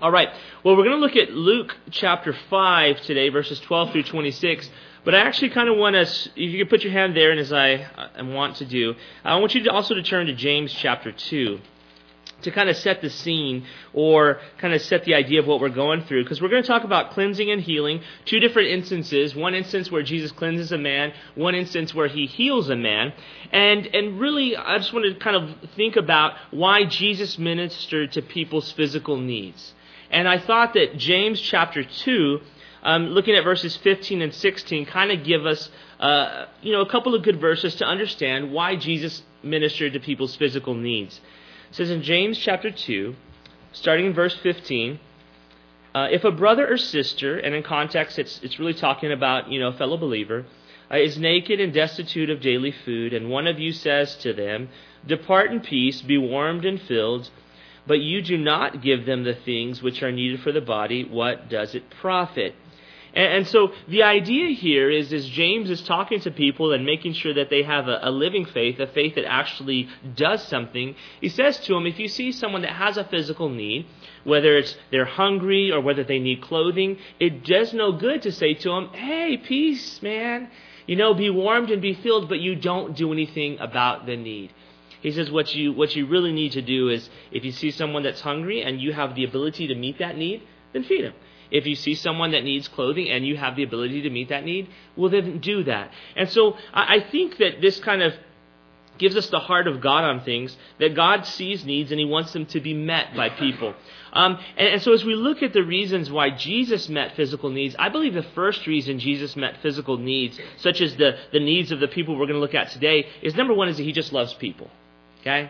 All right. Well, we're going to look at Luke chapter 5 today, verses 12 through 26. But I actually kind of want us, if you could put your hand there, and as I want to do, I want you to also to turn to James chapter 2 to kind of set the scene or kind of set the idea of what we're going through. Because we're going to talk about cleansing and healing, two different instances. One instance where Jesus cleanses a man, one instance where he heals a man. And really, I just want to kind of think about why Jesus ministered to people's physical needs. And I thought that James chapter 2, looking at verses 15 and 16, kind of give us a couple of good verses to understand why Jesus ministered to people's physical needs. It says in James chapter 2, starting in verse 15, if a brother or sister, and in context it's really talking about a fellow believer, is naked and destitute of daily food, and one of you says to them, "Depart in peace, be warmed and filled," but you do not give them the things which are needed for the body, what does it profit? And so the idea here is James is talking to people and making sure that they have a living faith, a faith that actually does something. He says to them, if you see someone that has a physical need, whether it's they're hungry or whether they need clothing, it does no good to say to them, "Hey, peace, man. Be warmed and be filled," but you don't do anything about the need. He says what you really need to do is, if you see someone that's hungry and you have the ability to meet that need, then feed him. If you see someone that needs clothing and you have the ability to meet that need, well, then do that. And so I think that this kind of gives us the heart of God on things, that God sees needs and he wants them to be met by people. And so as we look at the reasons why Jesus met physical needs, I believe the first reason Jesus met physical needs, such as the needs of the people we're going to look at today, is number one is that he just loves people. Okay?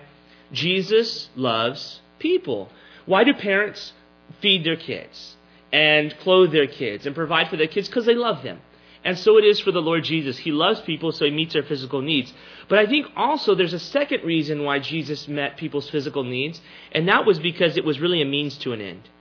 Jesus loves people. Why do parents feed their kids and clothe their kids and provide for their kids? Because they love them. And so it is for the Lord Jesus. He loves people, so he meets their physical needs. But I think also there's a second reason why Jesus met people's physical needs, and that was because it was really a means to an end.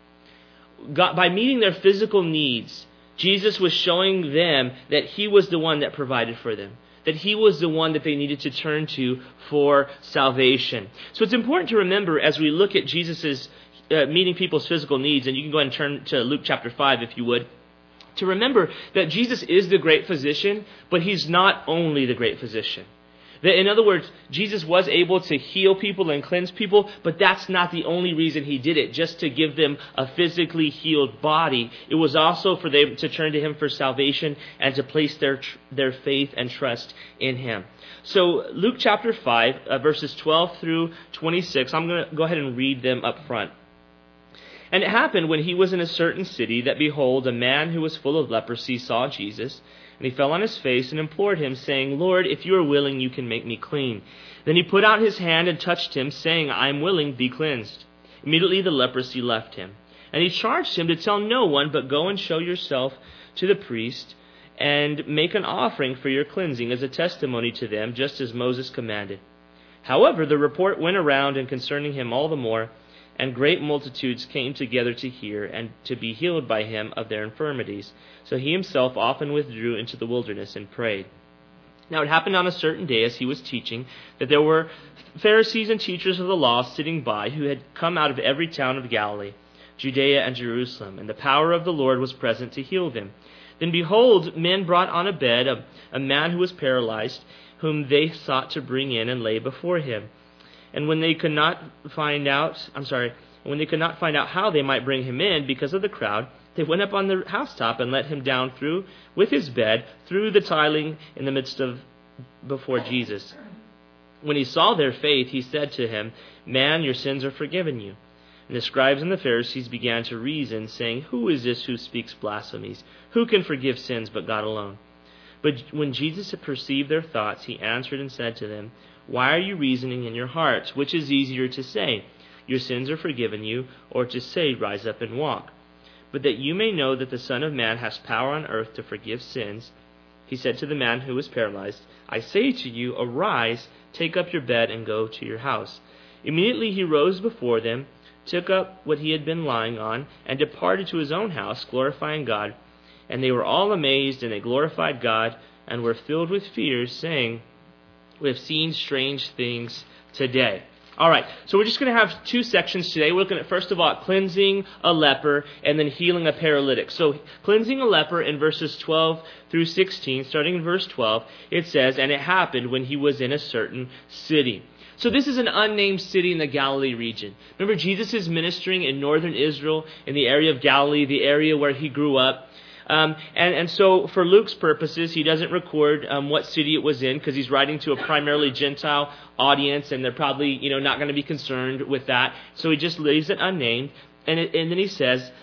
God, by meeting their physical needs, Jesus was showing them that he was the one that provided for them, that he was the one that they needed to turn to for salvation. So it's important to remember as we look at Jesus' meeting people's physical needs, and you can go ahead and turn to Luke chapter 5 if you would, to remember that Jesus is the great physician, but he's not only the great physician. In other words, Jesus was able to heal people and cleanse people, but that's not the only reason he did it, just to give them a physically healed body. It was also for them to turn to him for salvation and to place their faith and trust in him. So Luke chapter 5, verses 12 through 26, I'm going to go ahead and read them up front. And it happened when he was in a certain city that, behold, a man who was full of leprosy saw Jesus, and he fell on his face and implored him, saying, "Lord, if you are willing, you can make me clean." Then he put out his hand and touched him, saying, "I am willing, be cleansed." Immediately the leprosy left him. And he charged him to tell no one, but go and show yourself to the priest, and make an offering for your cleansing as a testimony to them, just as Moses commanded. However, the report went around and concerning him all the more, and great multitudes came together to hear and to be healed by him of their infirmities. So he himself often withdrew into the wilderness and prayed. Now it happened on a certain day as he was teaching that there were Pharisees and teachers of the law sitting by, who had come out of every town of Galilee, Judea and Jerusalem, and the power of the Lord was present to heal them. Then behold, men brought on a bed a man who was paralyzed, whom they sought to bring in and lay before him. And when they could not find out how they might bring him in because of the crowd, they went up on the housetop and let him down with his bed through the tiling in the midst of before Jesus. When he saw their faith, he said to him, "Man, your sins are forgiven you." And the scribes and the Pharisees began to reason, saying, "Who is this who speaks blasphemies? Who can forgive sins but God alone?" But when Jesus had perceived their thoughts, he answered and said to them, "Why are you reasoning in your hearts? Which is easier to say, 'Your sins are forgiven you,' or to say, 'Rise up and walk'? But that you may know that the Son of Man has power on earth to forgive sins," he said to the man who was paralyzed, "I say to you, arise, take up your bed, and go to your house." Immediately he rose before them, took up what he had been lying on, and departed to his own house, glorifying God. And they were all amazed, and they glorified God, and were filled with fear, saying, "We have seen strange things today." All right, so we're just going to have two sections today. We're looking at, first of all, cleansing a leper and then healing a paralytic. So cleansing a leper in verses 12 through 16, starting in verse 12, it says, "And it happened when he was in a certain city." So this is an unnamed city in the Galilee region. Remember, Jesus is ministering in northern Israel, in the area of Galilee, the area where he grew up. And so for Luke's purposes, he doesn't record what city it was in because he's writing to a primarily Gentile audience, and they're probably not going to be concerned with that. So he just leaves it unnamed, and then he says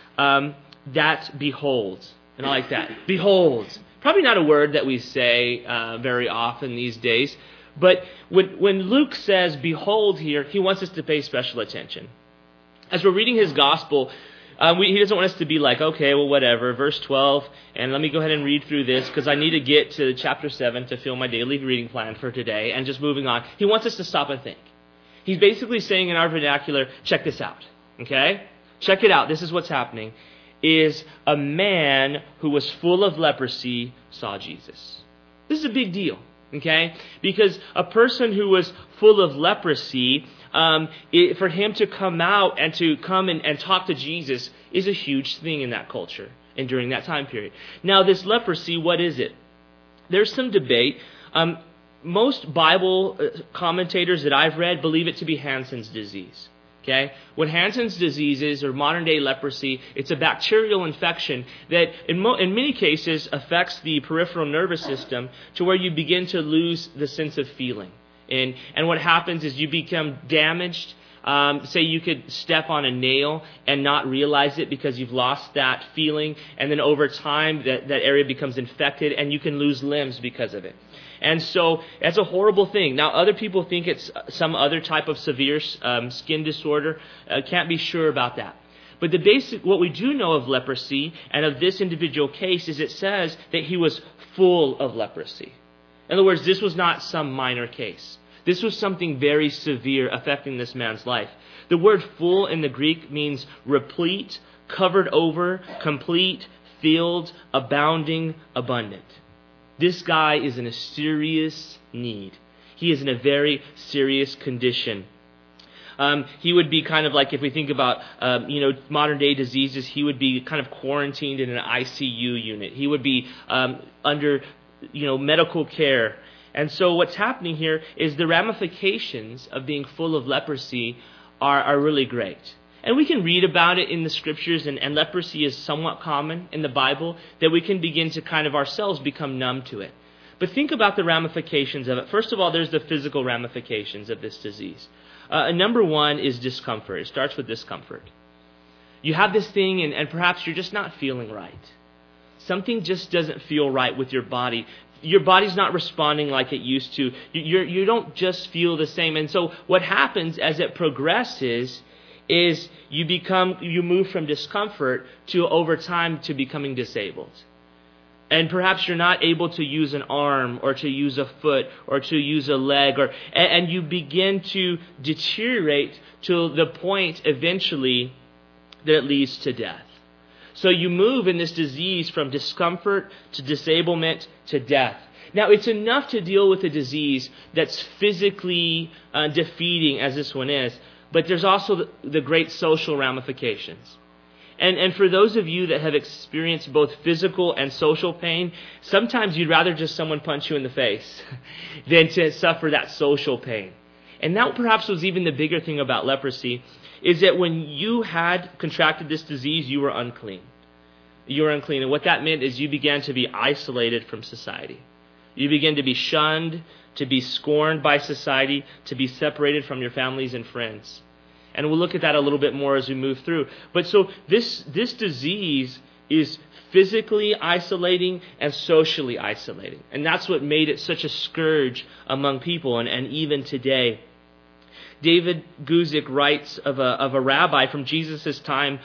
that behold, and I like that, behold. Probably not a word that we say very often these days, but when Luke says behold here, he wants us to pay special attention. As we're reading his gospel, he doesn't want us to be like, okay, well, whatever, verse 12, and let me go ahead and read through this because I need to get to chapter 7 to fill my daily reading plan for today, and just moving on. He wants us to stop and think. He's basically saying in our vernacular, check this out, okay? Check it out. This is what's happening, is a man who was full of leprosy saw Jesus. This is a big deal, okay? Because a person who was full of leprosy, for him to come out and to come and talk to Jesus is a huge thing in that culture and during that time period. Now, this leprosy, what is it? There's some debate. Most Bible commentators that I've read believe it to be Hansen's disease. Okay? What Hansen's disease is, or modern-day leprosy, it's a bacterial infection that in many cases affects the peripheral nervous system to where you begin to lose the sense of feeling. And what happens is you become damaged. Say you could step on a nail and not realize it because you've lost that feeling. And then over time, that area becomes infected and you can lose limbs because of it. And so that's a horrible thing. Now, other people think it's some other type of severe skin disorder. Can't be sure about that. But what we do know of leprosy and of this individual case is it says that he was full of leprosy. In other words, this was not some minor case. This was something very severe affecting this man's life. The word full in the Greek means replete, covered over, complete, filled, abounding, abundant. This guy is in a serious need. He is in a very serious condition. He would be kind of like, if we think about, modern day diseases, he would be kind of quarantined in an ICU unit. He would be under medical care. And so what's happening here is the ramifications of being full of leprosy are really great. And we can read about it in the scriptures, and leprosy is somewhat common in the Bible, that we can begin to kind of ourselves become numb to it. But think about the ramifications of it. First of all, there's the physical ramifications of this disease. Number one is discomfort. It starts with discomfort. You have this thing, and perhaps you're just not feeling right. Something just doesn't feel right with your body. Your body's not responding like it used to. You don't just feel the same. And so what happens as it progresses is you move from discomfort to, over time, to becoming disabled. And perhaps you're not able to use an arm or to use a foot or to use a leg, and you begin to deteriorate to the point eventually that it leads to death. So you move in this disease from discomfort to disablement to death. Now, it's enough to deal with a disease that's physically defeating as this one is, but there's also the great social ramifications. And for those of you that have experienced both physical and social pain, sometimes you'd rather just someone punch you in the face than to suffer that social pain. And that perhaps was even the bigger thing about leprosy, is that when you had contracted this disease, you were unclean. You were unclean. And what that meant is you began to be isolated from society. You began to be shunned, to be scorned by society, to be separated from your families and friends. And we'll look at that a little bit more as we move through. But so this disease is physically isolating and socially isolating. And that's what made it such a scourge among people, and even today. David Guzik writes of a rabbi from Jesus' time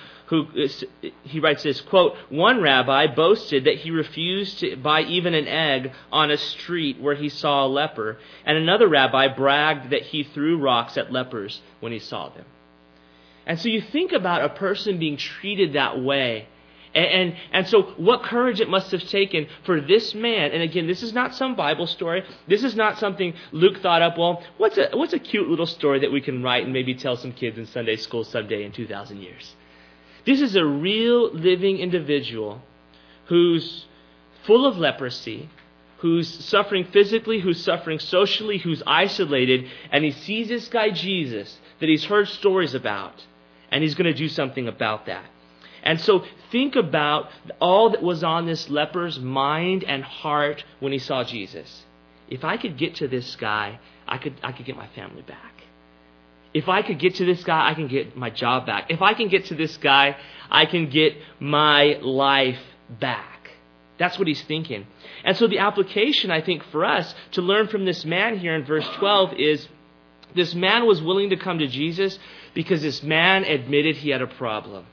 he writes this, quote, "One rabbi boasted that he refused to buy even an egg on a street where he saw a leper, and another rabbi bragged that he threw rocks at lepers when he saw them." And so you think about a person being treated that way, And so what courage it must have taken for this man, and again, this is not some Bible story. This is not something Luke thought up, well, what's a cute little story that we can write and maybe tell some kids in Sunday school someday in 2,000 years. This is a real living individual who's full of leprosy, who's suffering physically, who's suffering socially, who's isolated, and he sees this guy Jesus that he's heard stories about, and he's going to do something about that. And so think about all that was on this leper's mind and heart when he saw Jesus. If I could get to this guy, I could get my family back. If I could get to this guy, I can get my job back. If I can get to this guy, I can get my life back. That's what he's thinking. And so the application, I think, for us to learn from this man here in verse 12 is this man was willing to come to Jesus because this man admitted he had a problem.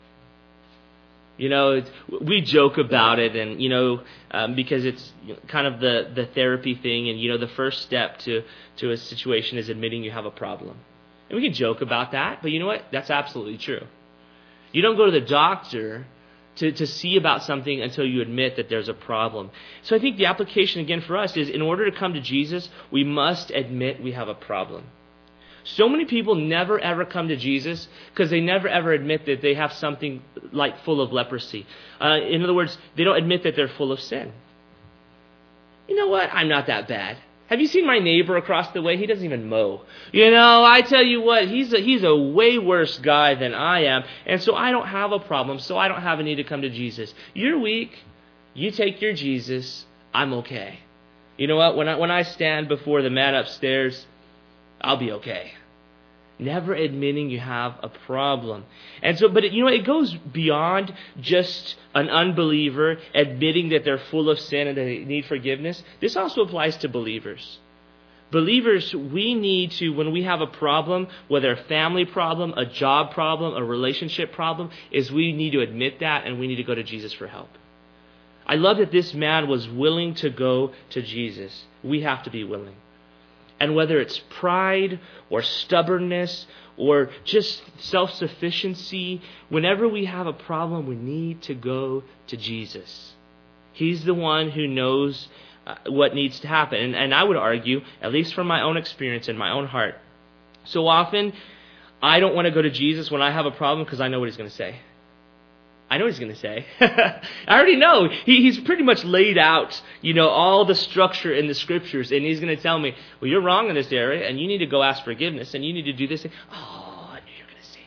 We joke about it, and because it's kind of the therapy thing, and the first step to a situation is admitting you have a problem. And we can joke about that, but you know what? That's absolutely true. You don't go to the doctor to see about something until you admit that there's a problem. So I think the application again for us is in order to come to Jesus, we must admit we have a problem. So many people never ever come to Jesus because they never ever admit that they have something like full of leprosy. In other words, they don't admit that they're full of sin. You know what? I'm not that bad. Have you seen my neighbor across the way? He doesn't even mow. I tell you what, he's a way worse guy than I am, and so I don't have a problem, so I don't have a need to come to Jesus. You're weak. You take your Jesus. I'm okay. You know what? When I stand before the man upstairs, I'll be okay. Never admitting you have a problem. And so, but it goes beyond just an unbeliever admitting that they're full of sin and they need forgiveness. This also applies to believers. Believers, we need to, when we have a problem, whether a family problem, a job problem, a relationship problem, is we need to admit that and we need to go to Jesus for help. I love that this man was willing to go to Jesus. We have to be willing. And whether it's pride or stubbornness or just self-sufficiency, whenever we have a problem, we need to go to Jesus. He's the one who knows what needs to happen. And I would argue, at least from my own experience in my own heart, so often I don't want to go to Jesus when I have a problem because I know what he's going to say. I know what he's going to say. I already know. He's pretty much laid out, all the structure in the scriptures. And he's going to tell me, well, you're wrong in this area, and you need to go ask forgiveness, and you need to do this. Oh, I knew you were going to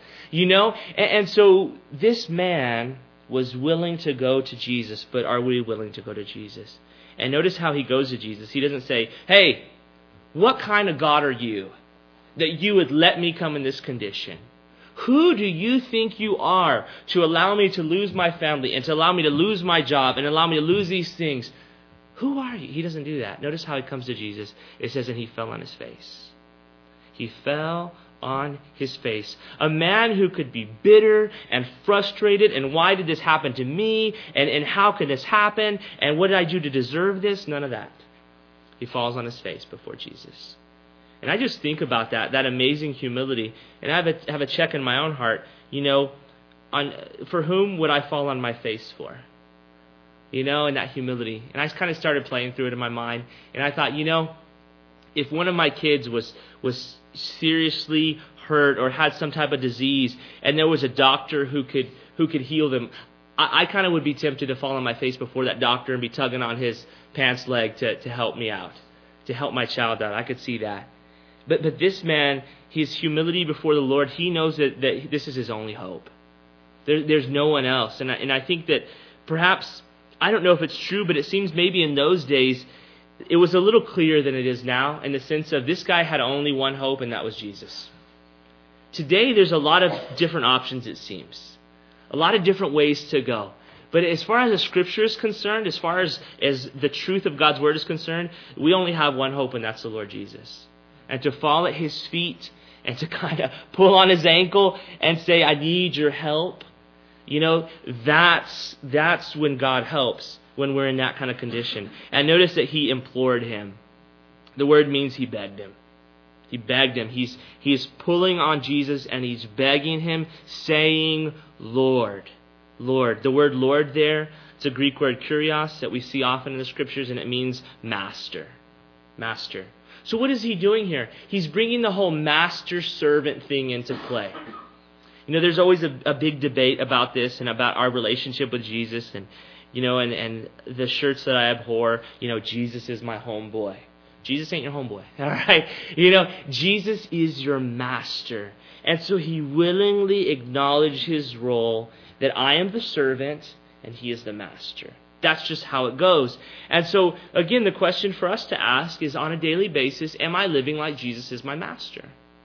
say that. And so this man was willing to go to Jesus, but are we willing to go to Jesus? And notice how he goes to Jesus. He doesn't say, hey, what kind of God are you that you would let me come in this condition? Who do you think you are to allow me to lose my family and to allow me to lose my job and allow me to lose these things? Who are you? He doesn't do that. Notice how he comes to Jesus. It says, and he fell on his face. He fell on his face. A man who could be bitter and frustrated, and why did this happen to me? And how could this happen? And what did I do to deserve this? None of that. He falls on his face before Jesus. And I just think about that amazing humility. And I have a check in my own heart, for whom would I fall on my face for? And that humility. And I kind of started playing through it in my mind. And I thought, if one of my kids was seriously hurt or had some type of disease and there was a doctor who could heal them, I kind of would be tempted to fall on my face before that doctor and be tugging on his pants leg to help me out, to help my child out. I could see that. But this man, his humility before the Lord, he knows that this is his only hope. There's no one else. And I think that perhaps, I don't know if it's true, but it seems maybe in those days, it was a little clearer than it is now in the sense of this guy had only one hope, and that was Jesus. Today, there's a lot of different options, it seems. A lot of different ways to go. But as far as the Scripture is concerned, as far as the truth of God's Word is concerned, we only have one hope, and that's the Lord Jesus. And to fall at His feet and to kind of pull on His ankle and say, I need your help, that's when God helps, when we're in that kind of condition. And notice that He implored Him. The word means He begged Him. He begged Him. He's pulling on Jesus and He's begging Him, saying, Lord. Lord. The word Lord there, it's a Greek word kurios that we see often in the Scriptures, and it means master. Master. So what is he doing here? He's bringing the whole master-servant thing into play. You know, there's always a big debate about this and about our relationship with Jesus and, you know, and the shirts that I abhor, you know, Jesus is my homeboy. Jesus ain't your homeboy, all right? You know, Jesus is your master. And so he willingly acknowledged his role that I am the servant and he is the master. That's just how it goes. And so, again, the question for us to ask is on a daily basis, am I living like Jesus is my master?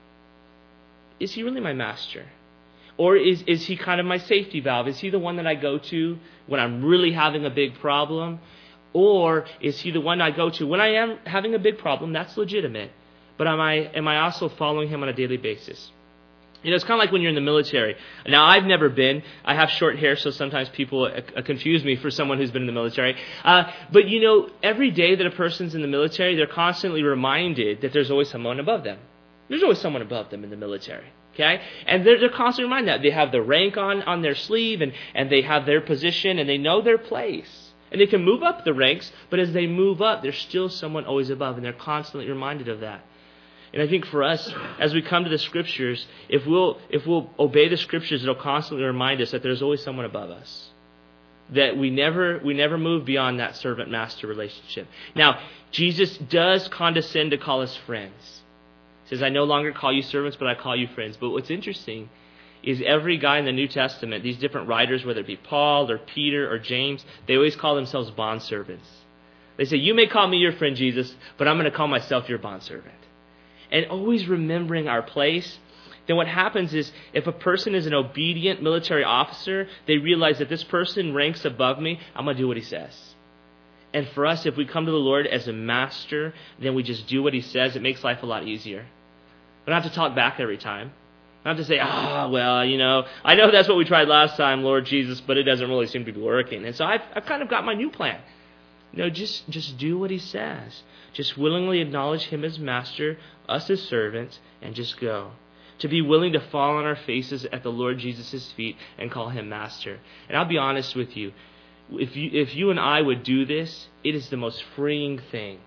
Is he really my master? Or is he kind of my safety valve? Is he the one that I go to when I'm really having a big problem? Or is he the one I go to when I am having a big problem? That's legitimate. But am I also following him on a daily basis? You know, it's kind of like when you're in the military. Now, I've never been. I have short hair, so sometimes people confuse me for someone who's been in the military. But, you know, every day that a person's in the military, they're constantly reminded that there's always someone above them. There's always someone above them in the military. Okay? And they're constantly reminded that. They have the rank on their sleeve, and they have their position, and they know their place. And they can move up the ranks, but as they move up, there's still someone always above, and they're constantly reminded of that. And I think for us, as we come to the Scriptures, if we'll obey the Scriptures, it'll constantly remind us that there's always someone above us. That we never move beyond that servant-master relationship. Now, Jesus does condescend to call us friends. He says, I no longer call you servants, but I call you friends. But what's interesting is every guy in the New Testament, these different writers, whether it be Paul or Peter or James, they always call themselves bondservants. They say, you may call me your friend, Jesus, but I'm going to call myself your bondservant. And always remembering our place. Then what happens is if a person is an obedient military officer, they realize that this person ranks above me, I'm going to do what he says. And for us, if we come to the Lord as a master, then we just do what he says. It makes life a lot easier. We don't have to talk back every time. Not to say, well, you know, I know that's what we tried last time, Lord Jesus, but it doesn't really seem to be working. And so I've kind of got my new plan. You know, just do what he says. Just willingly acknowledge him as master, us as servants, and just go. To be willing to fall on our faces at the Lord Jesus' feet and call him master. And I'll be honest with you, if you and I would do this, it is the most freeing thing.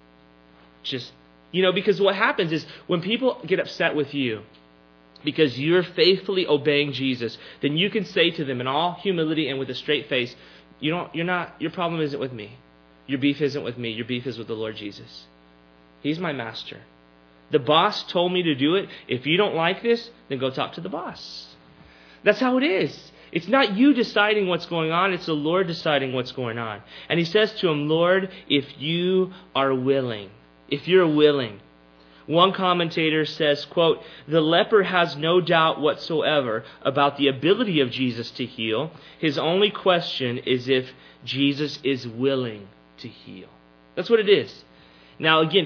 Just, you know, because what happens is when people get upset with you because you're faithfully obeying Jesus, then you can say to them in all humility and with a straight face, your problem isn't with me. Your beef isn't with me. Your beef is with the Lord Jesus. He's my master. The boss told me to do it. If you don't like this, then go talk to the boss. That's how it is. It's not you deciding what's going on. It's the Lord deciding what's going on. And he says to him, Lord, if you are willing, if you're willing. One commentator says, quote, the leper has no doubt whatsoever about the ability of Jesus to heal. His only question is if Jesus is willing to heal. That's what it is. Now, again,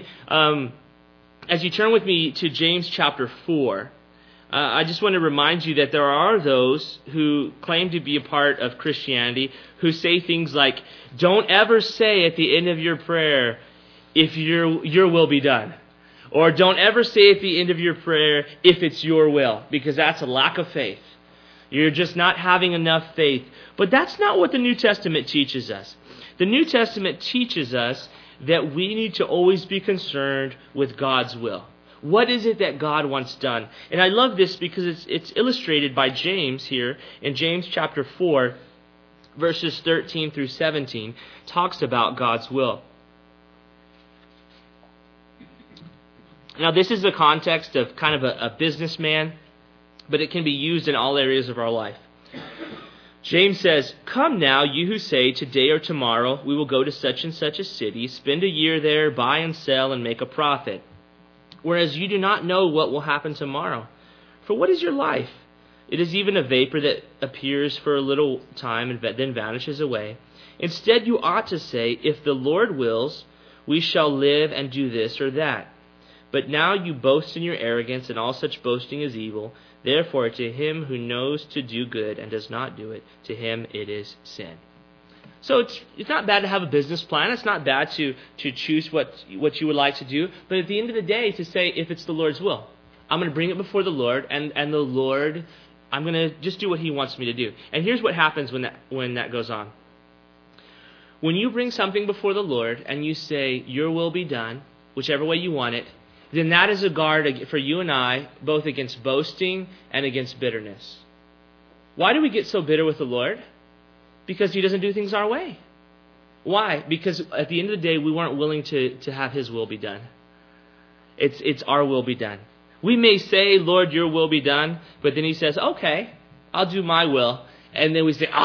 as you turn with me to James chapter 4, I just want to remind you that there are those who claim to be a part of Christianity who say things like, don't ever say at the end of your prayer, if your will be done. Or don't ever say at the end of your prayer, if it's your will, because that's a lack of faith. You're just not having enough faith. But that's not what the New Testament teaches us. The New Testament teaches us that we need to always be concerned with God's will. What is it that God wants done? And I love this because it's illustrated by James here in James chapter 4, verses 13 through 17, talks about God's will. Now, this is the context of kind of a businessman, but it can be used in all areas of our life. James says, come now, you who say, today or tomorrow we will go to such and such a city, spend a year there, buy and sell, and make a profit. Whereas you do not know what will happen tomorrow. For what is your life? It is even a vapor that appears for a little time and then vanishes away. Instead, you ought to say, if the Lord wills, we shall live and do this or that. But now you boast in your arrogance, and all such boasting is evil. Therefore, to him who knows to do good and does not do it, to him it is sin. So it's not bad to have a business plan. It's not bad to choose what you would like to do. But at the end of the day, to say, if it's the Lord's will, I'm going to bring it before the Lord, and the Lord I'm going to just do what he wants me to do. And here's what happens when that goes on. When you bring something before the Lord and you say, your will be done, whichever way you want it, then that is a guard for you and I, both against boasting and against bitterness. Why do we get so bitter with the Lord? Because he doesn't do things our way. Why? Because at the end of the day, we weren't willing to have his will be done. It's our will be done. We may say, Lord, your will be done, but then he says, okay, I'll do my will. And then we say,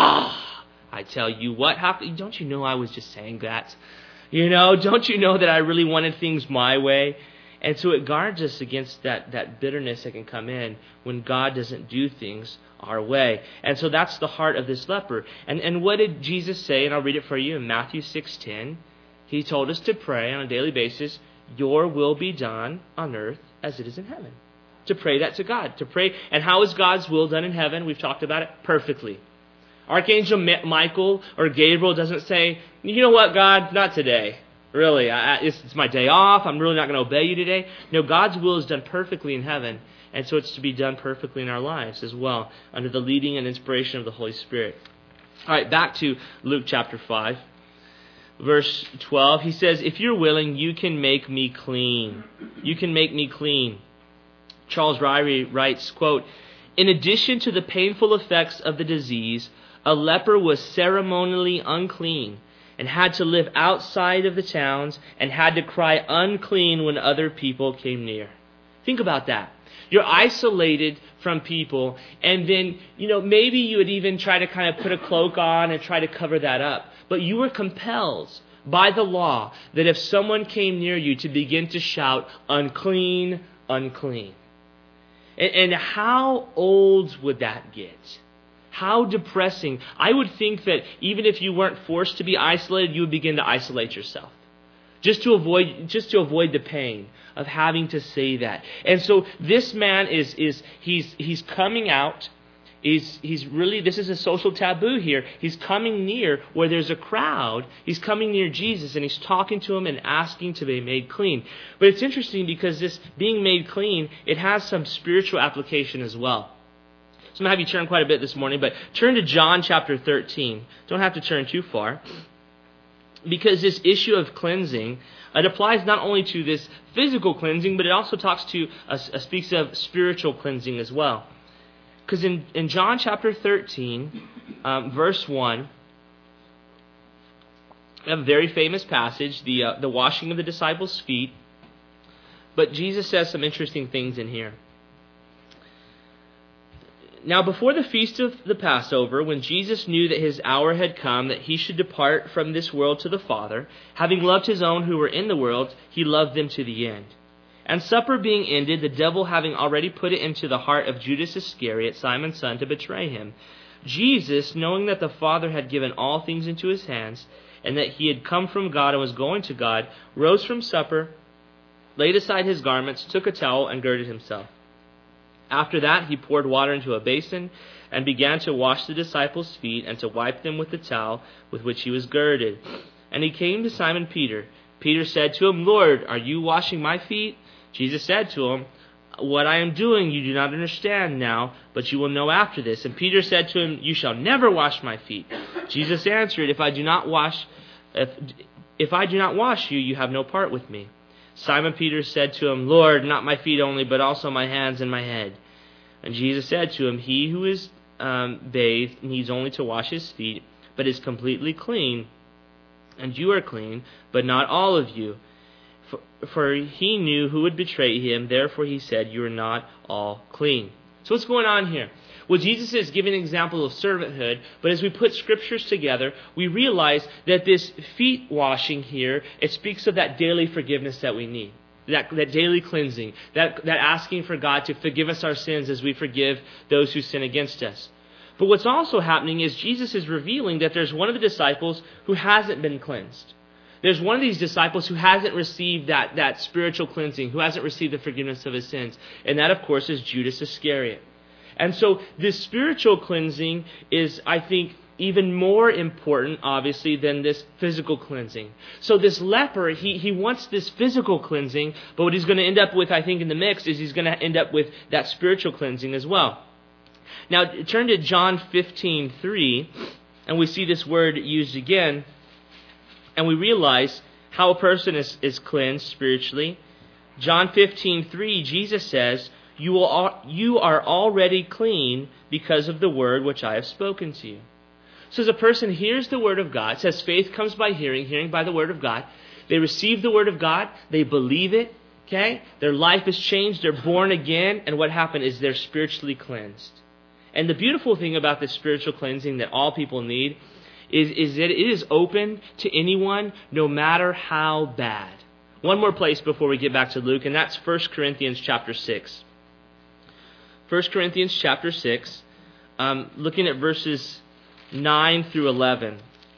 I tell you what, don't you know I was just saying that? Don't you know that I really wanted things my way? And so it guards us against that bitterness that can come in when God doesn't do things our way. And so that's the heart of this leper. And what did Jesus say? And I'll read it for you in Matthew 6:10. He told us to pray on a daily basis, your will be done on earth as it is in heaven. To pray that to God. To pray. And how is God's will done in heaven? We've talked about it perfectly. Archangel Michael or Gabriel doesn't say, you know what, God, not today. Really, it's my day off. I'm really not going to obey you today. No, God's will is done perfectly in heaven. And so it's to be done perfectly in our lives as well, under the leading and inspiration of the Holy Spirit. All right, back to Luke chapter 5, verse 12. He says, if you're willing, you can make me clean. You can make me clean. Charles Ryrie writes, quote, in addition to the painful effects of the disease, a leper was ceremonially unclean and had to live outside of the towns and had to cry unclean when other people came near. Think about that. You're isolated from people, and then, maybe you would even try to kind of put a cloak on and try to cover that up. But you were compelled by the law that if someone came near you to begin to shout, unclean, unclean. And how old would that get? How depressing. I would think that even if you weren't forced to be isolated, you would begin to isolate yourself. Just to avoid the pain of having to say that. And so this man he's coming out. He's really, this is a social taboo here. He's coming near where there's a crowd. He's coming near Jesus and he's talking to him and asking to be made clean. But it's interesting because this being made clean, it has some spiritual application as well. So I'm going to have you turn quite a bit this morning, but turn to John chapter 13. Don't have to turn too far. Because this issue of cleansing, it applies not only to this physical cleansing, but it also speaks of spiritual cleansing as well. Because in John chapter 13, verse 1, we have a very famous passage, the washing of the disciples' feet. But Jesus says some interesting things in here. Now before the feast of the Passover, when Jesus knew that his hour had come, that he should depart from this world to the Father, having loved his own who were in the world, he loved them to the end. And supper being ended, the devil having already put it into the heart of Judas Iscariot, Simon's son, to betray him, Jesus, knowing that the Father had given all things into his hands, and that he had come from God and was going to God, rose from supper, laid aside his garments, took a towel, and girded himself. After that, he poured water into a basin and began to wash the disciples' feet and to wipe them with the towel with which he was girded. And he came to Simon Peter. Peter said to him, Lord, are you washing my feet? Jesus said to him, what I am doing you do not understand now, but you will know after this. And Peter said to him, you shall never wash my feet. Jesus answered, if I do not wash you, you have no part with me. Simon Peter said to him, Lord, not my feet only, but also my hands and my head. And Jesus said to him, he who is bathed needs only to wash his feet, but is completely clean. And you are clean, but not all of you. For he knew who would betray him, therefore he said, you are not all clean. So what's going on here? Well, Jesus is giving an example of servanthood, but as we put scriptures together, we realize that this feet washing here, it speaks of that daily forgiveness that we need, that daily cleansing, that asking for God to forgive us our sins as we forgive those who sin against us. But what's also happening is Jesus is revealing that there's one of the disciples who hasn't been cleansed. There's one of these disciples who hasn't received that spiritual cleansing, who hasn't received the forgiveness of his sins. And that, of course, is Judas Iscariot. And so this spiritual cleansing is, I think, even more important, obviously, than this physical cleansing. So this leper, he wants this physical cleansing, but what he's going to end up with, I think, in the mix is he's going to end up with that spiritual cleansing as well. Now, turn to John 15:3, and we see this word used again, and we realize how a person is cleansed spiritually. John 15:3, Jesus says, you are already clean because of the word which I have spoken to you. So as a person hears the word of God, it says faith comes by hearing, hearing by the word of God. They receive the word of God, they believe it, okay? Their life is changed, they're born again, and what happened is they're spiritually cleansed. And the beautiful thing about this spiritual cleansing that all people need is that it is open to anyone, no matter how bad. One more place before we get back to Luke, and that's 1 Corinthians chapter 6. 1 Corinthians chapter 6, looking at verses 9 through 11.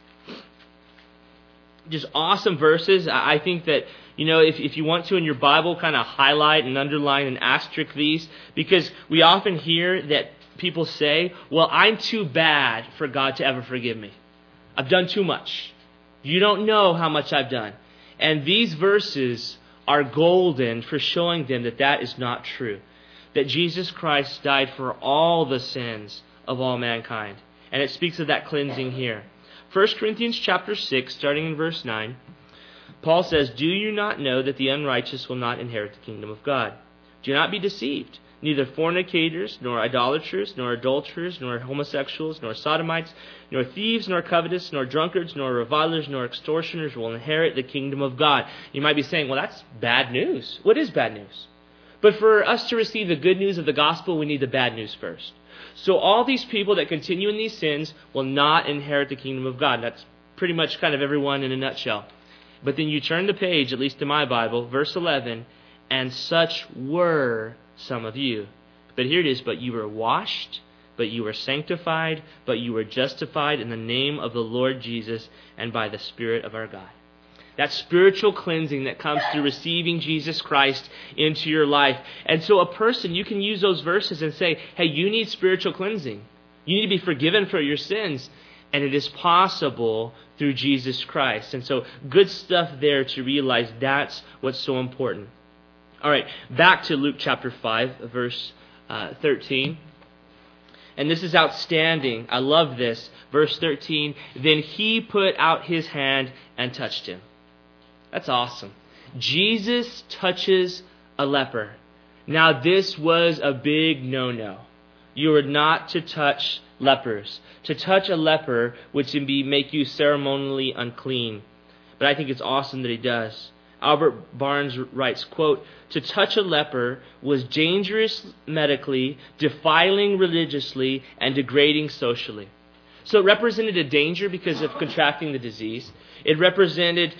Just awesome verses. I think that, if you want to in your Bible, kind of highlight and underline and asterisk these, because we often hear that people say, well, I'm too bad for God to ever forgive me. I've done too much. You don't know how much I've done. And these verses are golden for showing them that that is not true. That Jesus Christ died for all the sins of all mankind. And it speaks of that cleansing here. 1 Corinthians chapter 6, starting in verse 9, Paul says, do you not know that the unrighteous will not inherit the kingdom of God? Do not be deceived. Neither fornicators, nor idolaters, nor adulterers, nor homosexuals, nor sodomites, nor thieves, nor covetous, nor drunkards, nor revilers, nor extortioners will inherit the kingdom of God. You might be saying, well, that's bad news. What is bad news? But for us to receive the good news of the gospel, we need the bad news first. So all these people that continue in these sins will not inherit the kingdom of God. That's pretty much kind of everyone in a nutshell. But then you turn the page, at least in my Bible, verse 11, and such were some of you. But here it is, but you were washed, but you were sanctified, but you were justified in the name of the Lord Jesus and by the Spirit of our God. That spiritual cleansing that comes through receiving Jesus Christ into your life. And so a person, you can use those verses and say, hey, you need spiritual cleansing. You need to be forgiven for your sins. And it is possible through Jesus Christ. And so good stuff there to realize that's what's so important. All right, back to Luke chapter 5, verse 13. And this is outstanding. I love this. Verse 13, then he put out his hand and touched him. That's awesome. Jesus touches a leper. Now this was a big no-no. You are not to touch lepers. To touch a leper would make you ceremonially unclean. But I think it's awesome that he does. Albert Barnes writes, quote, to touch a leper was dangerous medically, defiling religiously, and degrading socially. So it represented a danger because of contracting the disease. It represented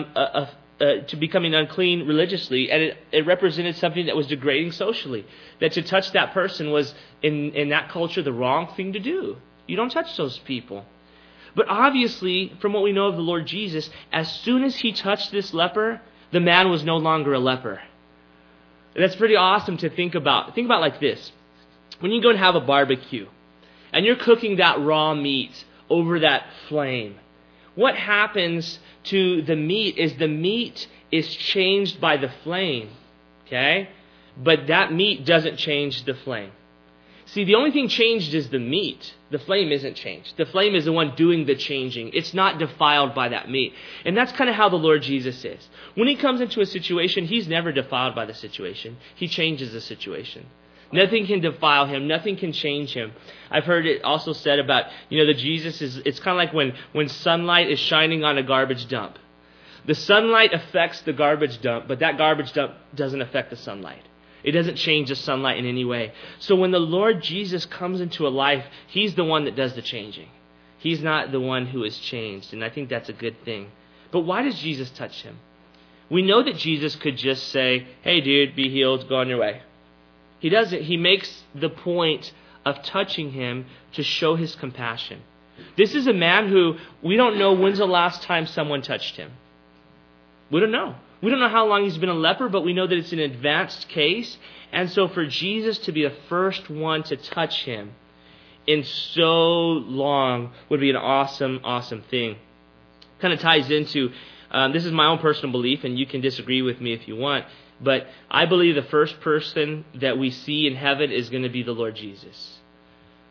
to becoming unclean religiously, and it represented something that was degrading socially. That to touch that person was, in that culture, the wrong thing to do. You don't touch those people. But obviously, from what we know of the Lord Jesus, as soon as he touched this leper, the man was no longer a leper. And that's pretty awesome to think about. Think about it like this. When you go and have a barbecue, and you're cooking that raw meat over that flame, what happens to the meat is changed by the flame, okay? But that meat doesn't change the flame. See, the only thing changed is the meat. The flame isn't changed. The flame is the one doing the changing. It's not defiled by that meat. And that's kind of how the Lord Jesus is. When he comes into a situation, he's never defiled by the situation. He changes the situation. Nothing can defile him. Nothing can change him. I've heard it also said about, that Jesus it's kind of like when sunlight is shining on a garbage dump. The sunlight affects the garbage dump, but that garbage dump doesn't affect the sunlight. It doesn't change the sunlight in any way. So when the Lord Jesus comes into a life, he's the one that does the changing. He's not the one who is changed, and I think that's a good thing. But why does Jesus touch him? We know that Jesus could just say, hey dude, be healed, go on your way. He doesn't. He makes the point of touching him to show his compassion. This is a man who we don't know when's the last time someone touched him. We don't know. We don't know how long he's been a leper, but we know that it's an advanced case. And so for Jesus to be the first one to touch him in so long would be an awesome, awesome thing. Kind of ties into, this is my own personal belief, and you can disagree with me if you want, but I believe the first person that we see in heaven is going to be the Lord Jesus.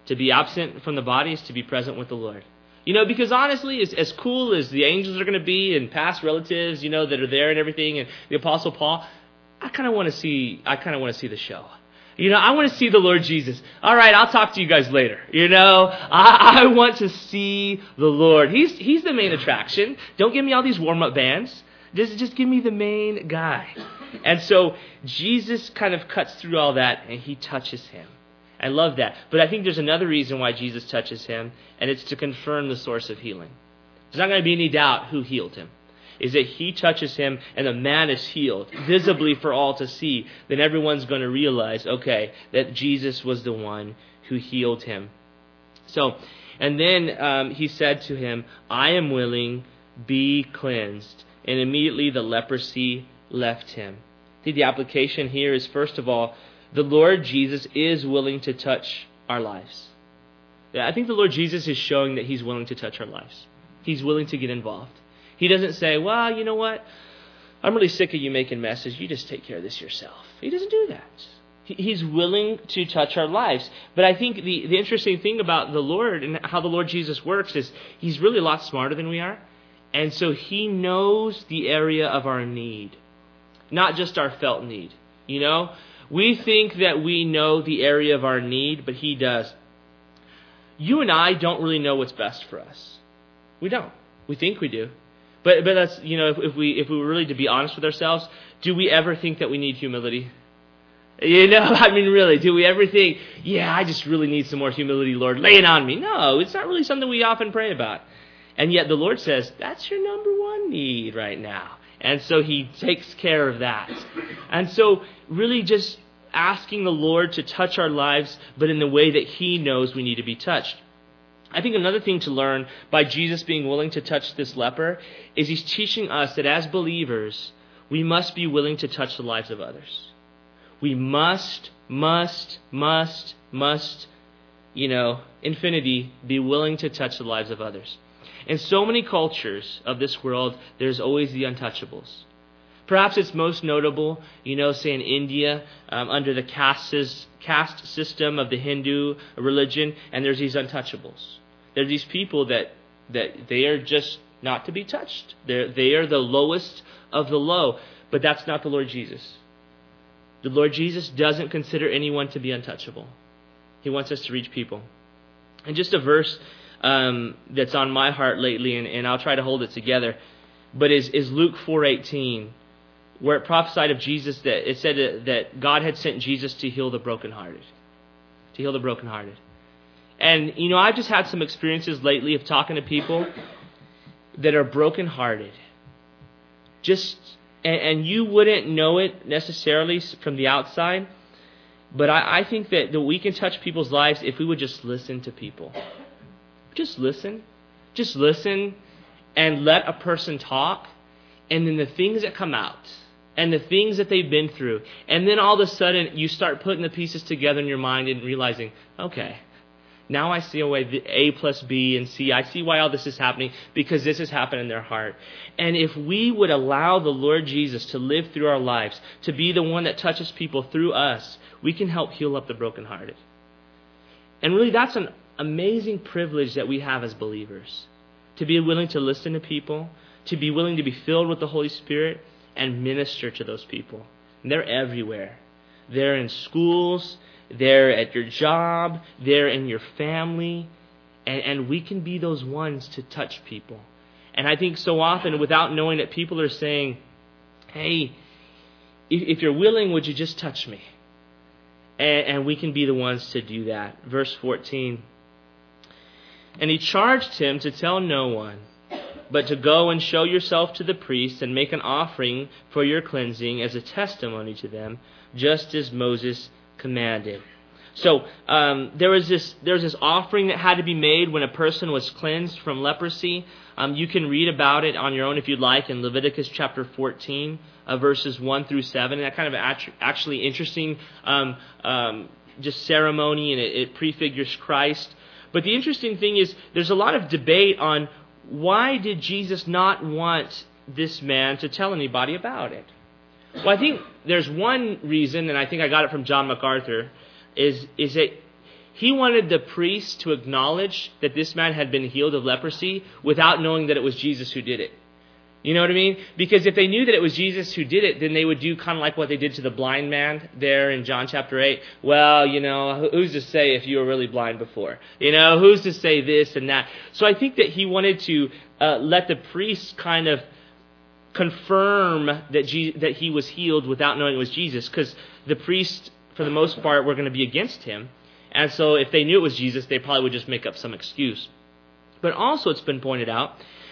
To be absent from the body is to be present with the Lord. Because honestly, as cool as the angels are going to be and past relatives, that are there and everything, and the Apostle Paul, I kind of want to see the show. I want to see the Lord Jesus. All right, I'll talk to you guys later. I want to see the Lord. He's the main attraction. Don't give me all these warm-up bands. Just give me the main guy. And so Jesus kind of cuts through all that, and he touches him. I love that. But I think there's another reason why Jesus touches him, and it's to confirm the source of healing. There's not going to be any doubt who healed him. Is that he touches him and the man is healed, visibly for all to see, then everyone's going to realize, okay, that Jesus was the one who healed him. And then he said to him, I am willing, be cleansed. And immediately the leprosy left him. I think the application here is, first of all, the Lord Jesus is willing to touch our lives. I think the Lord Jesus is showing that he's willing to touch our lives. He's willing to get involved. He doesn't say, well, you know what? I'm really sick of you making messes. You just take care of this yourself. He doesn't do that. He's willing to touch our lives. But I think the interesting thing about the Lord and how the Lord Jesus works is he's really a lot smarter than we are. And so he knows the area of our need, not just our felt need. We think that we know the area of our need, but he does. You and I don't really know what's best for us. We don't. We think we do. But that's, if we were really to be honest with ourselves, do we ever think that we need humility? Really, do we ever think, I just really need some more humility, Lord, lay it on me? No, it's not really something we often pray about. And yet the Lord says, that's your number one need right now. And so he takes care of that. And so really just asking the Lord to touch our lives, but in the way that he knows we need to be touched. I think another thing to learn by Jesus being willing to touch this leper is he's teaching us that as believers, we must be willing to touch the lives of others. We must, infinity, be willing to touch the lives of others. In so many cultures of this world, there's always the untouchables. Perhaps it's most notable, say in India, under the caste system of the Hindu religion, and there's these untouchables. There are these people that they are just not to be touched. They are the lowest of the low, but that's not the Lord Jesus. The Lord Jesus doesn't consider anyone to be untouchable. He wants us to reach people. And just a verse that's on my heart lately, and I'll try to hold it together, but is Luke 4:18. Where it prophesied of Jesus, that it said that God had sent Jesus to heal the brokenhearted. To heal the brokenhearted. And, I've just had some experiences lately of talking to people that are brokenhearted. And you wouldn't know it necessarily from the outside, but I think that we can touch people's lives if we would just listen to people. Just listen. Just listen and let a person talk, and then the things that come out, and the things that they've been through. And then all of a sudden, you start putting the pieces together in your mind and realizing, okay, now I see a way A plus B and C. I see why all this is happening, because this has happened in their heart. And if we would allow the Lord Jesus to live through our lives, to be the one that touches people through us, we can help heal up the brokenhearted. And really, that's an amazing privilege that we have as believers. To be willing to listen to people, to be willing to be filled with the Holy Spirit, and minister to those people. And they're everywhere. They're in schools, they're at your job, they're in your family, and we can be those ones to touch people. And I think so often, without knowing it, people are saying, hey, if you're willing, would you just touch me? And we can be the ones to do that. Verse 14. And he charged him to tell no one, but to go and show yourself to the priest and make an offering for your cleansing as a testimony to them, just as Moses commanded. So there was this offering that had to be made when a person was cleansed from leprosy. You can read about it on your own if you'd like in Leviticus chapter 14, verses 1 through 7. And that kind of actually interesting just ceremony, and it prefigures Christ. But the interesting thing is there's a lot of debate on why did Jesus not want this man to tell anybody about it? Well, I think there's one reason, and I think I got it from John MacArthur, is that He wanted the priest to acknowledge that this man had been healed of leprosy without knowing that it was Jesus who did it. You know what I mean? Because if they knew that it was Jesus who did it, then they would do kind of like what they did to the blind man there in John chapter 8. Well, who's to say if you were really blind before? Who's to say this and that? So I think that he wanted to let the priest kind of confirm that he was healed without knowing it was Jesus, because the priests, for the most part, were going to be against him. And so if they knew it was Jesus, they probably would just make up some excuse. But also it's been pointed out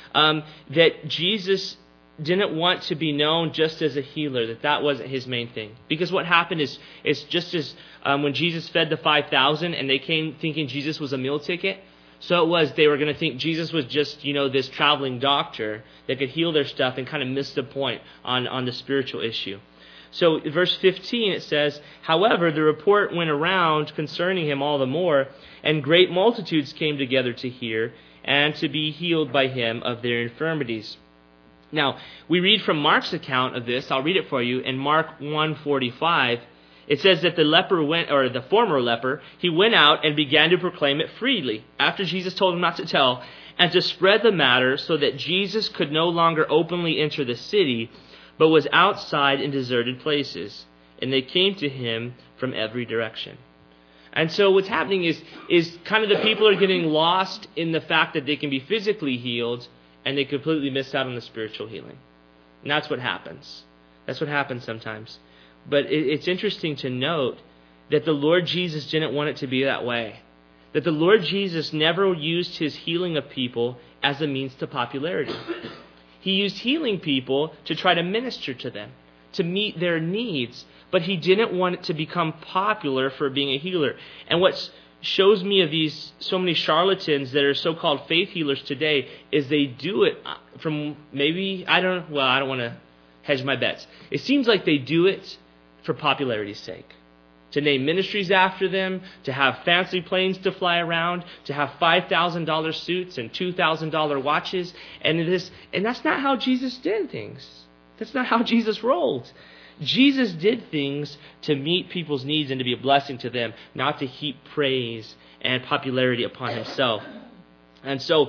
that Jesus didn't want to be known just as a healer, that wasn't his main thing. Because what happened is just as when Jesus fed the 5,000 and they came thinking Jesus was a meal ticket, so it was they were going to think Jesus was just, this traveling doctor that could heal their stuff and kind of miss the point on the spiritual issue. So verse 15 it says, however, the report went around concerning him all the more, and great multitudes came together to hear and to be healed by him of their infirmities. Now, we read from Mark's account of this. I'll read it for you. In Mark 1:45, it says that the former leper, he went out and began to proclaim it freely, after Jesus told him not to tell, and to spread the matter so that Jesus could no longer openly enter the city, but was outside in deserted places. And they came to him from every direction. And so what's happening is kind of the people are getting lost in the fact that they can be physically healed, and they completely miss out on the spiritual healing. And that's what happens. That's what happens sometimes. But it's interesting to note that the Lord Jesus didn't want it to be that way. That the Lord Jesus never used his healing of people as a means to popularity. He used healing people to try to minister to them, to meet their needs. But he didn't want it to become popular for being a healer. And what shows me of these so many charlatans that are so-called faith healers today is they do it from I don't want to hedge my bets. It seems like they do it for popularity's sake. To name ministries after them, to have fancy planes to fly around, to have $5,000 suits and $2,000 watches. And that's not how Jesus did things. That's not how Jesus rolled. Jesus did things to meet people's needs and to be a blessing to them, not to heap praise and popularity upon himself. And so,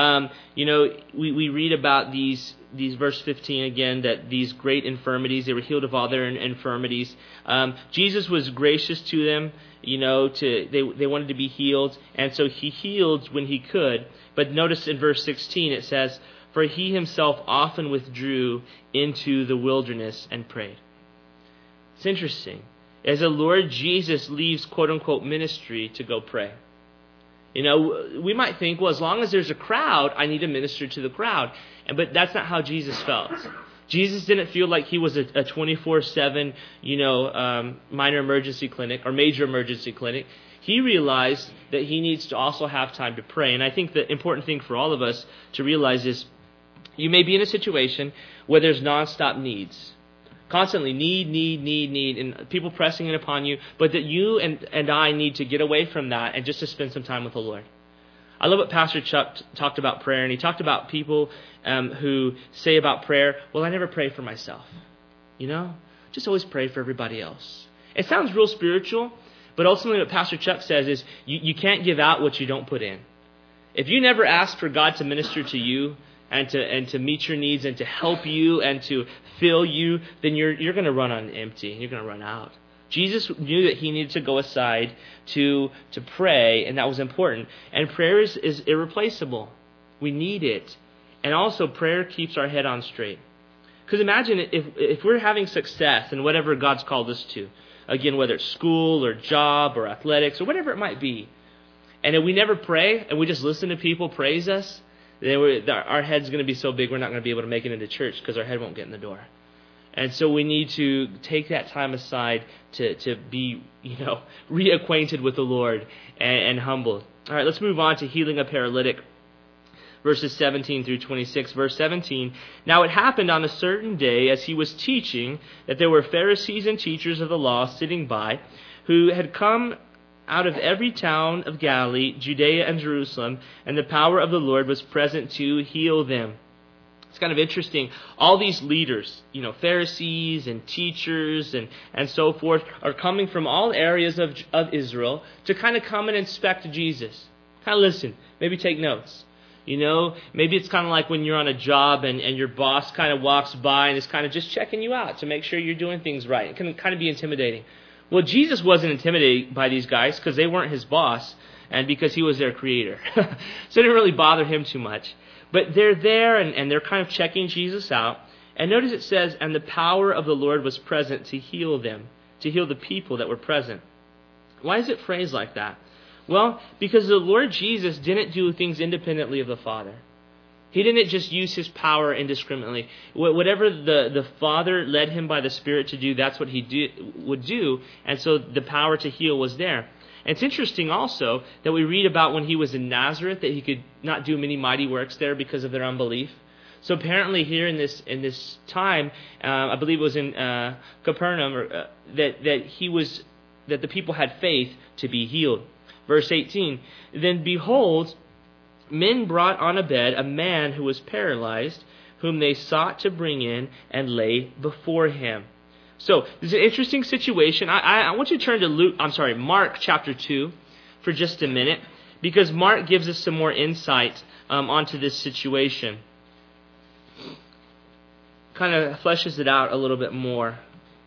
we read about these verse 15 again, that these great infirmities, they were healed of all their infirmities. Jesus was gracious to them, they wanted to be healed, and so he healed when he could. But notice in verse 16 it says, for he himself often withdrew into the wilderness and prayed. It's interesting. As the Lord Jesus leaves quote-unquote ministry to go pray. We might think, well, as long as there's a crowd, I need to minister to the crowd. But that's not how Jesus felt. Jesus didn't feel like he was a 24/7, minor emergency clinic or major emergency clinic. He realized that he needs to also have time to pray. And I think the important thing for all of us to realize is you may be in a situation where there's nonstop needs. Constantly need, and people pressing it upon you, but that you and I need to get away from that and just to spend some time with the Lord. I love what Pastor Chuck talked about prayer, and he talked about people who say about prayer, well, I never pray for myself. Just always pray for everybody else. It sounds real spiritual, but ultimately what Pastor Chuck says is you can't give out what you don't put in. If you never ask for God to minister to you, and to meet your needs and to help you and to fill you, then you're going to run on empty. You're going to run out. Jesus knew that he needed to go aside to pray, and that was important. And prayer is irreplaceable. We need it. And also prayer keeps our head on straight. Because imagine if we're having success in whatever God's called us to, again, whether it's school or job or athletics or whatever it might be, and if we never pray and we just listen to people praise us, then our head's going to be so big we're not going to be able to make it into church because our head won't get in the door. And so we need to take that time aside to be, reacquainted with the Lord and humbled. All right, let's move on to healing a paralytic. Verses 17 through 26. Verse 17, now it happened on a certain day as he was teaching that there were Pharisees and teachers of the law sitting by who had come out of every town of Galilee, Judea and Jerusalem, and the power of the Lord was present to heal them. It's kind of interesting. All these leaders, Pharisees and teachers and so forth, are coming from all areas of Israel to kind of come and inspect Jesus. Kind of listen, maybe take notes. Maybe it's kind of like when you're on a job and your boss kind of walks by and is kind of just checking you out to make sure you're doing things right. It can kind of be intimidating. Well, Jesus wasn't intimidated by these guys because they weren't his boss and because he was their creator. So it didn't really bother him too much. But they're there and they're kind of checking Jesus out. And notice it says, and the power of the Lord was present to heal them, to heal the people that were present. Why is it phrased like that? Well, because the Lord Jesus didn't do things independently of the Father. He didn't just use his power indiscriminately. Whatever the Father led him by the Spirit to do, that's what he would do. And so the power to heal was there. And it's interesting also that we read about when he was in Nazareth that he could not do many mighty works there because of their unbelief. So apparently here in this time, I believe it was in Capernaum, that the people had faith to be healed. Verse 18, then behold, men brought on a bed a man who was paralyzed, whom they sought to bring in and lay before him. So, there's an interesting situation. I want you to turn to Mark chapter 2 for just a minute, because Mark gives us some more insight onto this situation. Kind of fleshes it out a little bit more.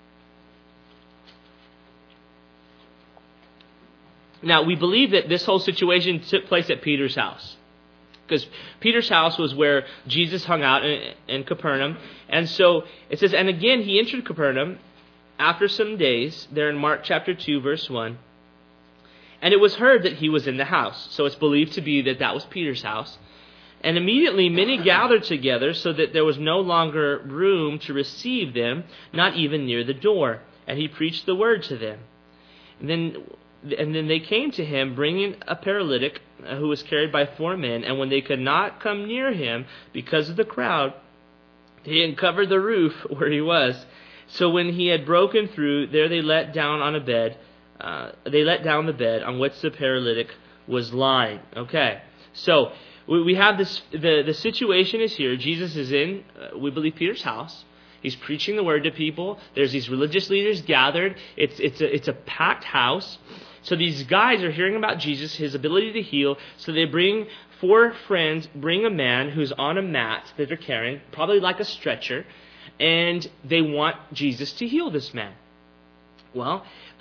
Now, we believe that this whole situation took place at Peter's house, because Peter's house was where Jesus hung out in Capernaum. And so it says, and again he entered Capernaum after some days, there in Mark chapter 2, verse 1. And it was heard that he was in the house. So it's believed to be that was Peter's house. And immediately many gathered together so that there was no longer room to receive them, not even near the door. And he preached the word to them. And then they came to him, bringing a paralytic who was carried by 4 men. And when they could not come near him because of the crowd, they uncovered the roof where he was. So when he had broken through, there they let down on a bed. They let down the bed on which the paralytic was lying. Okay, so we have this. The situation is here. Jesus is in, we believe, Peter's house. He's preaching the word to people. There's these religious leaders gathered. It's a packed house. So these guys are hearing about Jesus, his ability to heal. So they bring 4 friends, bring a man who's on a mat that they're carrying, probably like a stretcher, and they want Jesus to heal this man. Well,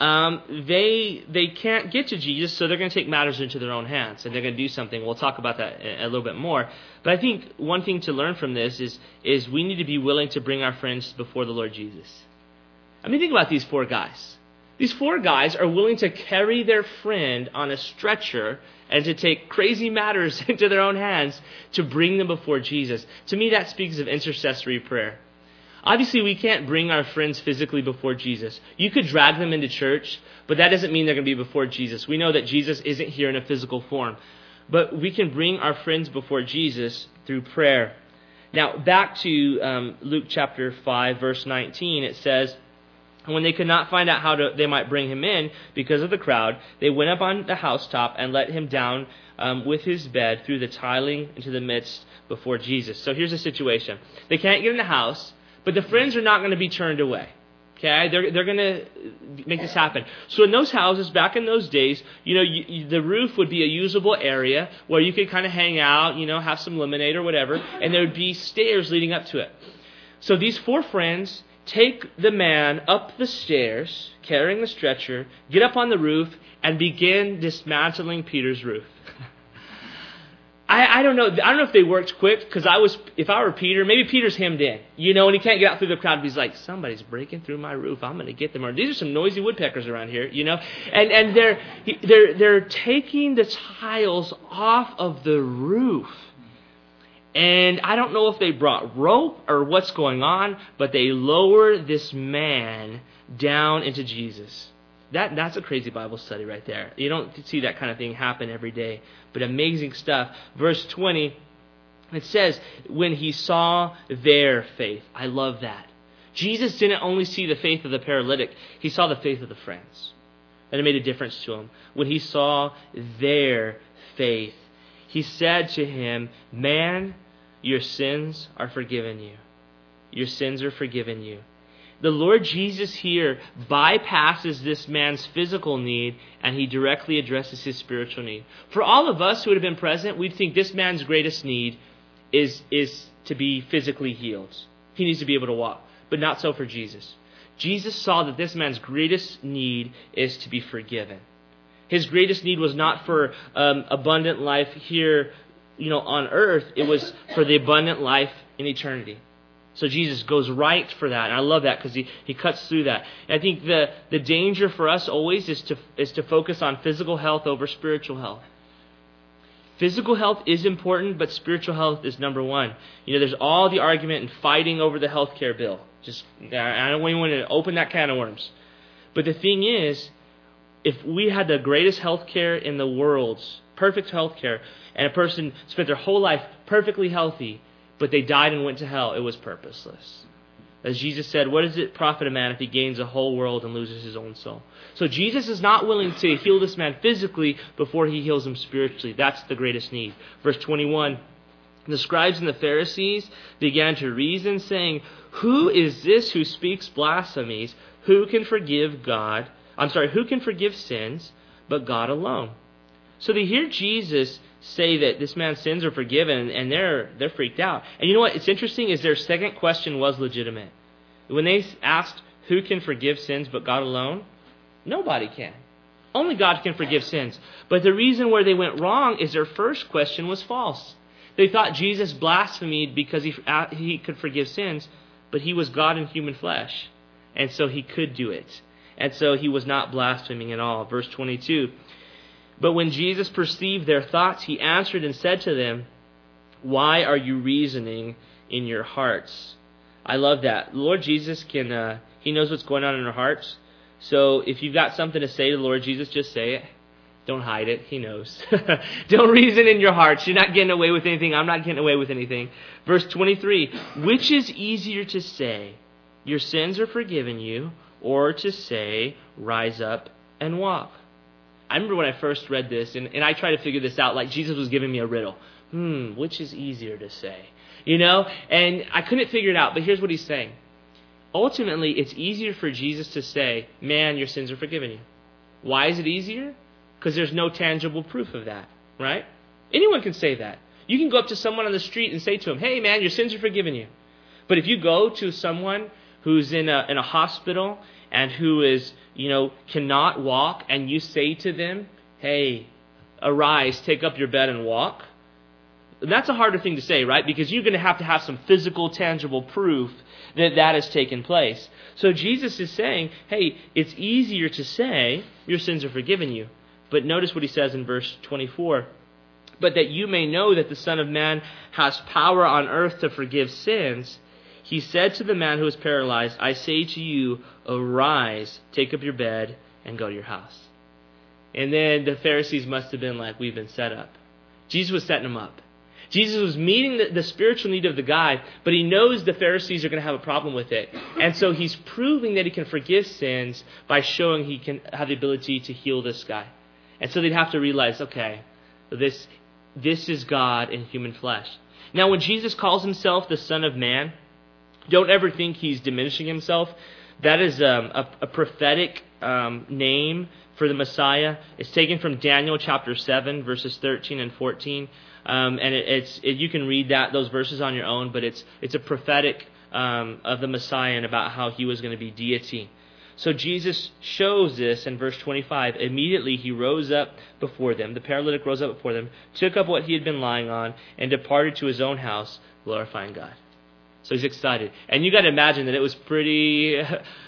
they can't get to Jesus, so they're going to take matters into their own hands, and they're going to do something. We'll talk about that a little bit more. But I think one thing to learn from this is we need to be willing to bring our friends before the Lord Jesus. I mean, think about these 4 guys. These 4 guys are willing to carry their friend on a stretcher and to take crazy matters into their own hands to bring them before Jesus. To me, that speaks of intercessory prayer. Obviously, we can't bring our friends physically before Jesus. You could drag them into church, but that doesn't mean they're going to be before Jesus. We know that Jesus isn't here in a physical form. But we can bring our friends before Jesus through prayer. Now, back to Luke chapter 5, verse 19, it says, and when they could not find out how they might bring him in because of the crowd, they went up on the housetop and let him down with his bed through the tiling into the midst before Jesus. So here's the situation. They can't get in the house, but the friends are not going to be turned away. Okay, they're going to make this happen. So in those houses, back in those days, the roof would be a usable area where you could kind of hang out, have some lemonade or whatever, and there would be stairs leading up to it. So these 4 friends take the man up the stairs, carrying the stretcher, get up on the roof, and begin dismantling Peter's roof. I don't know. I don't know if they worked quick, because if I were Peter, maybe Peter's hemmed in, and he can't get out through the crowd. But he's like, somebody's breaking through my roof. I'm going to get them. Or these are some noisy woodpeckers around here, And they're taking the tiles off of the roof. And I don't know if they brought rope or what's going on, but they lower this man down into Jesus. That's a crazy Bible study right there. You don't see that kind of thing happen every day. But amazing stuff. Verse 20, it says, when he saw their faith. I love that. Jesus didn't only see the faith of the paralytic. He saw the faith of the friends. And it made a difference to him. When he saw their faith, he said to him, man, your sins are forgiven you. Your sins are forgiven you. The Lord Jesus here bypasses this man's physical need, and he directly addresses his spiritual need. For all of us who would have been present, we'd think this man's greatest need is to be physically healed. He needs to be able to walk. But not so for Jesus. Jesus saw that this man's greatest need is to be forgiven. His greatest need was not for abundant life here, on earth. It was for the abundant life in eternity. So Jesus goes right for that. And I love that because he cuts through that. And I think the danger for us always is to focus on physical health over spiritual health. Physical health is important, but spiritual health is number one. There's all the argument and fighting over the health care bill. I don't want to open that can of worms. But the thing is, if we had the greatest health care in the world, perfect health care, and a person spent their whole life perfectly healthy, but they died and went to hell, it was purposeless. As Jesus said, what does it profit a man if he gains the whole world and loses his own soul? So Jesus is not willing to heal this man physically before he heals him spiritually. That's the greatest need. Verse 21, the scribes and the Pharisees began to reason, saying, who is this who speaks blasphemies? Who can forgive sins but God alone? So they hear Jesus say that this man's sins are forgiven, and they're freaked out. And you know what? It's interesting is their second question was legitimate. When they asked who can forgive sins but God alone, nobody can. Only God can forgive sins. But the reason where they went wrong is their first question was false. They thought Jesus blasphemed because he could forgive sins, but he was God in human flesh, and so he could do it. And so he was not blaspheming at all. Verse 22, but when Jesus perceived their thoughts, he answered and said to them, why are you reasoning in your hearts? I love that. The Lord Jesus he knows what's going on in our hearts. So if you've got something to say to the Lord Jesus, just say it. Don't hide it. He knows. Don't reason in your hearts. You're not getting away with anything. I'm not getting away with anything. Verse 23, which is easier to say, your sins are forgiven you, or to say, rise up and walk? I remember when I first read this, and I tried to figure this out like Jesus was giving me a riddle. Which is easier to say? And I couldn't figure it out, but here's what he's saying. Ultimately, it's easier for Jesus to say, man, your sins are forgiven you. Why is it easier? Because there's no tangible proof of that, right? Anyone can say that. You can go up to someone on the street and say to him, hey, man, your sins are forgiven you. But if you go to someone who's in a hospital and who is, cannot walk, and you say to them, hey, arise, take up your bed and walk, that's a harder thing to say, right? Because you're going to have some physical, tangible proof that has taken place. So Jesus is saying, hey, it's easier to say your sins are forgiven you. But notice what he says in verse 24. But that you may know that the Son of Man has power on earth to forgive sins, he said to the man who was paralyzed, I say to you, arise, take up your bed, and go to your house. And then the Pharisees must have been like, we've been set up. Jesus was setting them up. Jesus was meeting the spiritual need of the guy, but he knows the Pharisees are going to have a problem with it. And so he's proving that he can forgive sins by showing he can have the ability to heal this guy. And so they'd have to realize, okay, this is God in human flesh. Now, when Jesus calls himself the Son of Man, don't ever think he's diminishing himself. That is a prophetic name for the Messiah. It's taken from Daniel chapter 7, verses 13 and 14. And you can read those verses on your own, but it's a prophetic of the Messiah and about how he was going to be deity. So Jesus shows this in verse 25. Immediately he rose up before them. The paralytic rose up before them, took up what he had been lying on, and departed to his own house, glorifying God. So he's excited. And you got to imagine that it was pretty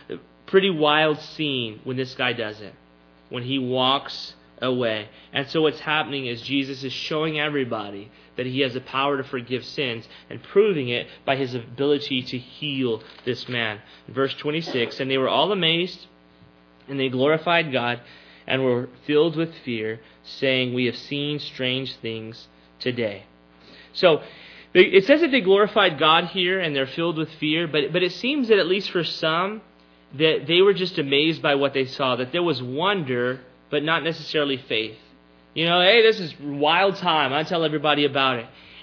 wild scene when this guy does it, when he walks away. And so what's happening is Jesus is showing everybody that he has the power to forgive sins and proving it by his ability to heal this man. Verse 26, and they were all amazed, and they glorified God and were filled with fear, saying, we have seen strange things today. So it says that they glorified God here and they're filled with fear, but it seems that at least for some, that they were just amazed by what they saw, that there was wonder, but not necessarily faith. Hey, this is wild time. I tell everybody about it.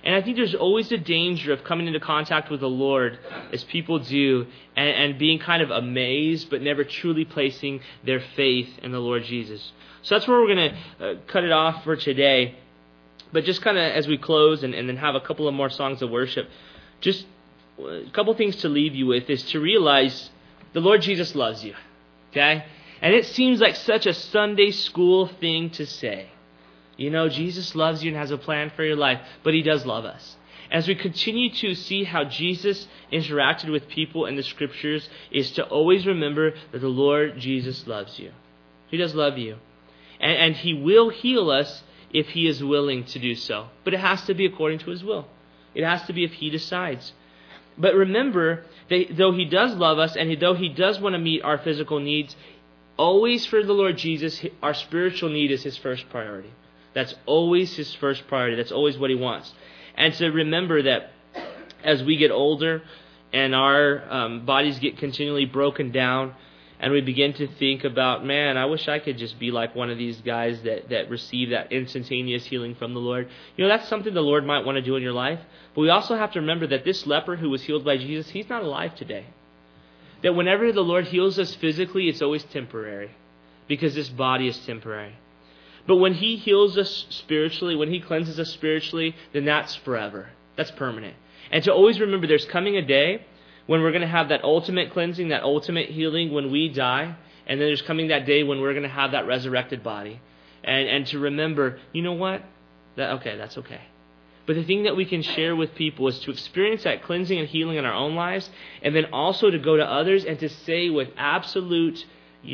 And I think there's always a danger of coming into contact with the Lord, as people do, and being kind of amazed, but never truly placing their faith in the Lord Jesus. So that's where we're going to cut it off for today. But just kind of as we close and then have a couple of more songs of worship, just a couple things to leave you with is to realize the Lord Jesus loves you. Okay? And it seems like such a Sunday school thing to say. You know, Jesus loves you and has a plan for your life, but He does love us. As we continue to see how Jesus interacted with people in the Scriptures, is to always remember that the Lord Jesus loves you. He does love you. And He will heal us if He is willing to do so. But it has to be according to His will. It has to be if He decides. But remember that though He does love us and though He does want to meet our physical needs, always for the Lord Jesus, our spiritual need is His first priority. That's always His first priority. That's always what He wants. And to remember that as we get older and our bodies get continually broken down, and we begin to think about, man, I wish I could just be like one of these guys that receive that instantaneous healing from the Lord. You know, that's something the Lord might want to do in your life. But we also have to remember that this leper who was healed by Jesus, he's not alive today. That whenever the Lord heals us physically, it's always temporary, because this body is temporary. But when He heals us spiritually, when He cleanses us spiritually, then that's forever. That's permanent. And to always remember there's coming a day when we're going to have that ultimate cleansing, that ultimate healing when we die. And then there's coming that day when we're going to have that resurrected body. And to remember, you know what? That's okay. But the thing that we can share with people is to experience that cleansing and healing in our own lives, and then also to go to others and to say with absolute,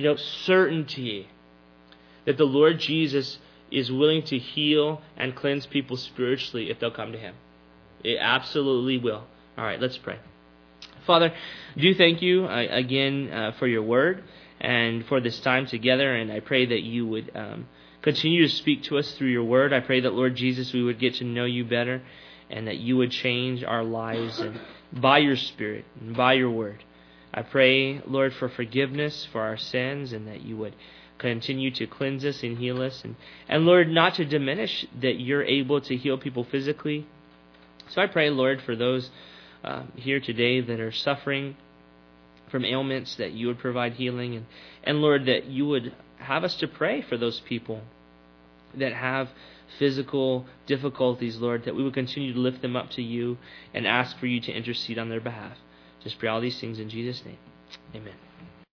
certainty that the Lord Jesus is willing to heal and cleanse people spiritually if they'll come to Him. It absolutely will. All right, let's pray. Father, do thank you again for your word and for this time together, and I pray that you would continue to speak to us through your word. I pray that, Lord Jesus, we would get to know you better, and that you would change our lives and by your Spirit and by your word. I pray, Lord, for forgiveness for our sins, and that you would continue to cleanse us and heal us. And Lord, not to diminish that you're able to heal people physically. So I pray, Lord, for those here today that are suffering from ailments, that you would provide healing. And Lord, that you would have us to pray for those people that have physical difficulties, Lord, that we would continue to lift them up to you and ask for you to intercede on their behalf. Just pray all these things in Jesus' name. Amen.